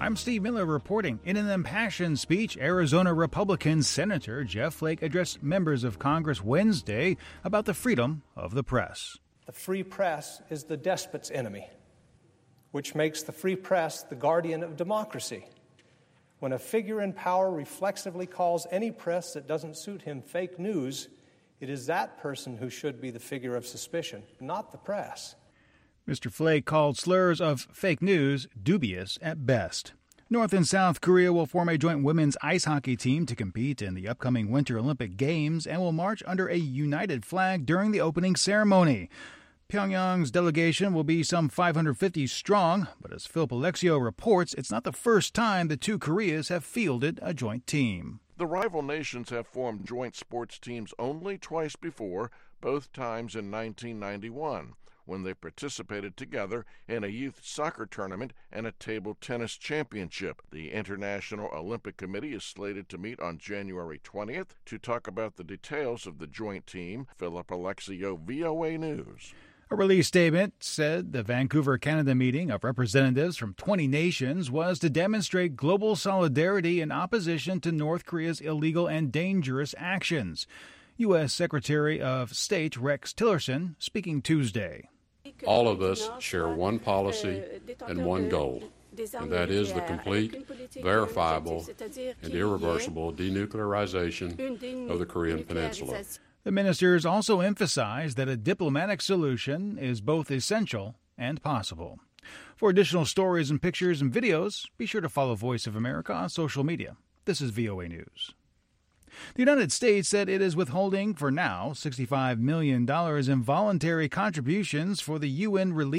I'm Steve Miller reporting. In an impassioned speech, Arizona Republican Senator Jeff Flake addressed members of Congress Wednesday about the freedom of the press. The free press is the despot's enemy, which makes the free press the guardian of democracy. When a figure in power reflexively calls any press that doesn't suit him fake news, it is that person who should be the figure of suspicion, not the press. Mr. Flake called slurs of fake news dubious at best. North and South Korea will form a joint women's ice hockey team to compete in the upcoming Winter Olympic Games and will march under a united flag during the opening ceremony. Pyongyang's delegation will be some 550 strong, but as Philip Alexio reports, it's not the first time the two Koreas have fielded a joint team. The rival nations have formed joint sports teams only twice before, both times in 1991. When they participated together in a youth soccer tournament and a table tennis championship. The International Olympic Committee is slated to meet on January 20th to talk about the details of the joint team. Philip Alexio, VOA News. A release statement said the Vancouver, Canada meeting of representatives from 20 nations was to demonstrate global solidarity in opposition to North Korea's illegal and dangerous actions. U.S. Secretary of State Rex Tillerson speaking Tuesday. All of us share one policy and one goal, and that is the complete, verifiable, and irreversible denuclearization of the Korean Peninsula. The ministers also emphasized that a diplomatic solution is both essential and possible. For additional stories and pictures and videos, be sure to follow Voice of America on social media. This is VOA News. The United States said it is withholding, for now, $65 million in voluntary contributions for the UN relief